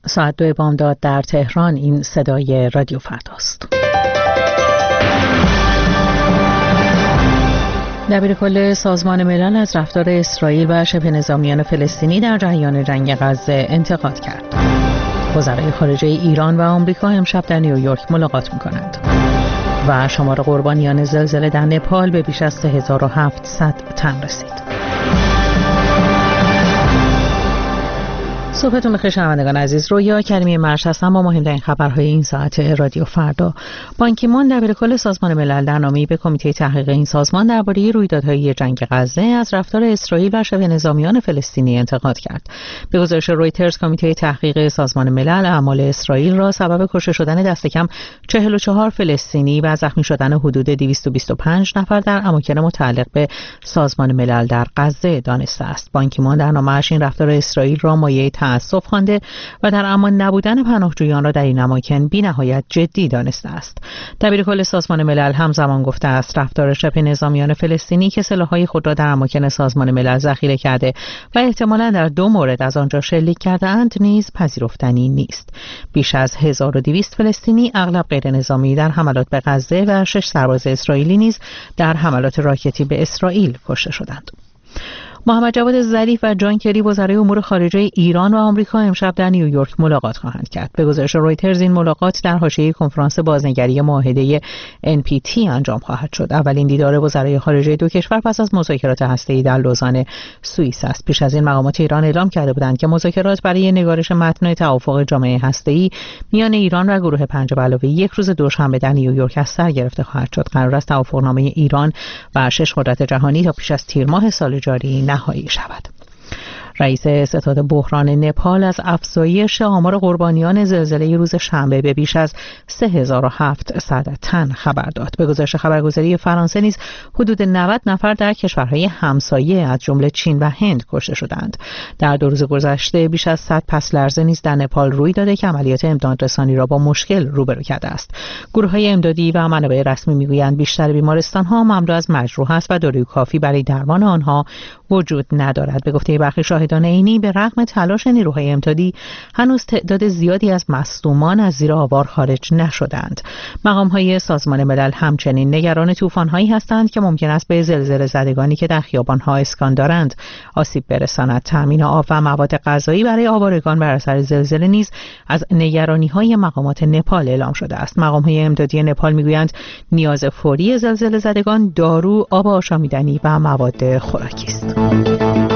ساعت 2 بامداد در تهران. این صدای رادیو فرداست. دبیرکل سازمان ملل از رفتار اسرائیل و شبه نظامیان فلسطینی در جریان جنگ غزه انتقاد کرد. وزرای خارجه ایران و آمریکا امشب در نیویورک ملاقات می‌کنند. و شمار قربانیان زلزله در نپال به بیش از 3700 تن رسید. صبحتون بخیر شنوندگان عزیز. رویا کریمی مرش هستم با مهمترین خبرهای این ساعت رادیو فردا. بان کی مون دبیرکل سازمان ملل در نامه‌ای به کمیته تحقیق این سازمان درباره رویدادهای جنگ غزه از رفتار اسرائیل و شبه نظامیان فلسطینی انتقاد کرد. به گزارش رویترز، کمیته تحقیق سازمان ملل اعمال اسرائیل را سبب کشته شدن دست کم 44 فلسطینی و زخمی شدن حدود 225 نفر در اماکن متعلق به سازمان ملل در غزه دانسته است. بان کی مون در نامه‌اش این رفتار اسرائیل را مایه تأسف خوانده و در امان نبودن پناهجویان را در این اماکن بی‌نهایت جدی دانسته است. دبیرکل سازمان ملل همزمان گفته است رفتار شبه نظامیان فلسطینی که سلاح‌های خود را در اماکن سازمان ملل ذخیره کرده و احتمالاً در 2 مورد از آنجا شلیک کرده‌اند نیز پذیرفتنی نیست. بیش از 1200 فلسطینی اغلب غیر نظامی در حملات به غزه و 6 سرباز اسرائیلی نیز در حملات راکتی به اسرائیل کشته شدند. محمد جواد ظریف و جان کری وزرای امور خارجه ایران و آمریکا امشب در نیویورک ملاقات خواهند کرد. به گزارش رویترز این ملاقات در حاشیه کنفرانس بازنگری معاهده NPT انجام خواهد شد. اولین دیدار وزرای خارجه دو کشور پس از مذاکرات هسته‌ای در لوزان سوئیس است. پیش از این مقامات ایران اعلام کرده بودند که مذاکرات برای نگارش متن توافق جامعه هسته‌ای میان ایران و گروه 5+1 روز دوشنبه در نیویورک از سر گرفته خواهد شد. قرار است توافقنامه ایران و 6 قدرت جهانی تا پیش از تیر ماه سال جاری نهایی شود. رئیس ستاد بحران نپال از افزایش آمار قربانیان زلزله روز شنبه به بیش از 3700 تن خبر داد. به گزارش خبرگزاری فرانسه نیز حدود 90 نفر در کشورهای همسایه از جمله چین و هند کشته شدند. در 2 روز گذشته بیش از 100 پس لرزه نیز در نپال روی داده که عملیات امدادرسانی را با مشکل روبرو کرده است. گروه‌های امدادی و منابع رسمی میگویند بیشتر بیمارستان‌ها مملو از مجروح است و داروی کافی برای درمان آنها وجود ندارد. به گفته برخی شاهدان عینی به رغم تلاش نیروهای امدادی هنوز تعداد زیادی از مصدومان از زیر آوار خارج نشدند. مقام‌های سازمان ملل همچنین نگران طوفان‌هایی هستند که ممکن است به زلزله زدگانی که در خیابان‌ها اسکان دارند آسیب برساند. تامین آب و مواد غذایی برای آوارگان بر اثر زلزله نیز از نگرانی‌های مقامات نپال اعلام شده است. مقام‌های امدادی نپال می‌گویند نیاز فوری زلزله زدگان دارو، آب آشامیدنی و مواد خوراکی است.